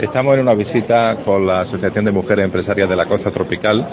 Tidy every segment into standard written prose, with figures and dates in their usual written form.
Estamos en una visita con la Asociación de Mujeres Empresarias de la Costa Tropical,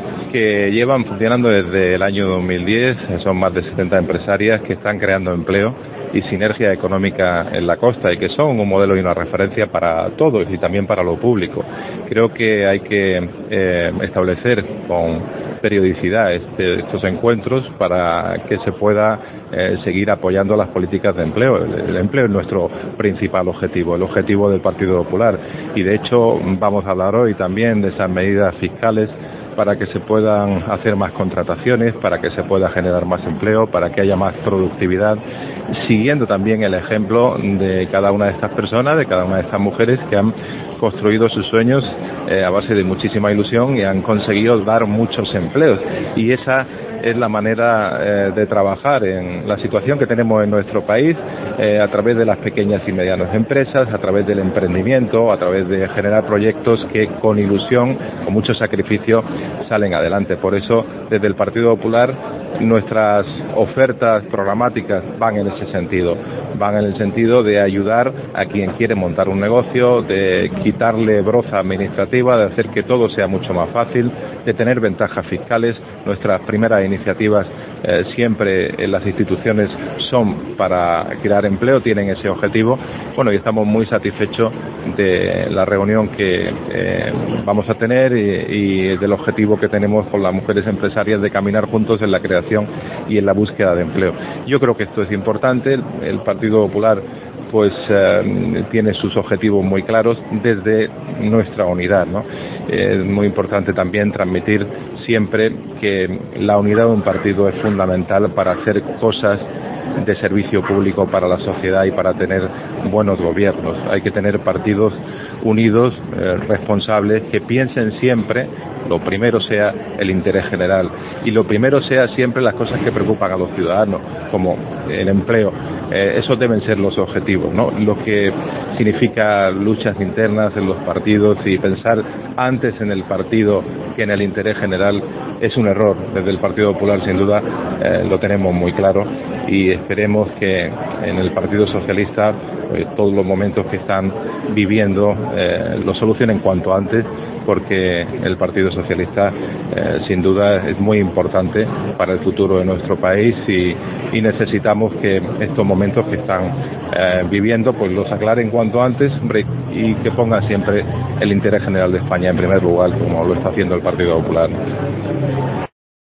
que llevan funcionando desde el año 2010. Son más de 70 empresarias que están creando empleo y sinergia económica en la costa, y que son un modelo y una referencia para todos y también para lo público. Creo que hay que establecer con periodicidad estos encuentros para que se pueda seguir apoyando las políticas de empleo. El empleo es nuestro principal objetivo, el objetivo del Partido Popular, y de hecho vamos a hablar hoy también de esas medidas fiscales para que se puedan hacer más contrataciones, para que se pueda generar más empleo, para que haya más productividad, siguiendo también el ejemplo de cada una de estas personas, de cada una de estas mujeres que han construido sus sueños a base de muchísima ilusión y han conseguido dar muchos empleos. Y esa es la manera de trabajar en la situación que tenemos en nuestro país, a través de las pequeñas y medianas empresas, a través del emprendimiento, a través de generar proyectos que con ilusión, con mucho sacrificio, salen adelante. Por eso, desde el Partido Popular, nuestras ofertas programáticas van en ese sentido. Van en el sentido de ayudar a quien quiere montar un negocio, de quitarle broza administrativa, de hacer que todo sea mucho más fácil, de tener ventajas fiscales. Nuestras primeras iniciativas siempre en las instituciones son para crear empleo, tienen ese objetivo. Bueno, y estamos muy satisfechos de la reunión que vamos a tener y del objetivo que tenemos con las mujeres empresarias de caminar juntos en la creación y en la búsqueda de empleo. Yo creo que esto es importante. El Partido Popular pues tiene sus objetivos muy claros desde nuestra unidad, ¿no? Es muy importante también transmitir siempre que la unidad de un partido es fundamental para hacer cosas de servicio público para la sociedad y para tener buenos gobiernos. Hay que tener partidos unidos, responsables, que piensen siempre, lo primero sea el interés general y lo primero sea siempre las cosas que preocupan a los ciudadanos, como el empleo. Esos deben ser los objetivos, ¿no? Lo que significa luchas internas en los partidos y pensar antes en el partido que en el interés general es un error. Desde el Partido Popular, sin duda, lo tenemos muy claro, y esperemos que en el Partido Socialista todos los momentos que están viviendo lo solucionen cuanto antes, porque el Partido Socialista sin duda es muy importante para el futuro de nuestro país, y necesitamos que estos momentos que están viviendo pues los aclaren cuanto antes, hombre, y que pongan siempre el interés general de España en primer lugar, como lo está haciendo el Partido Popular.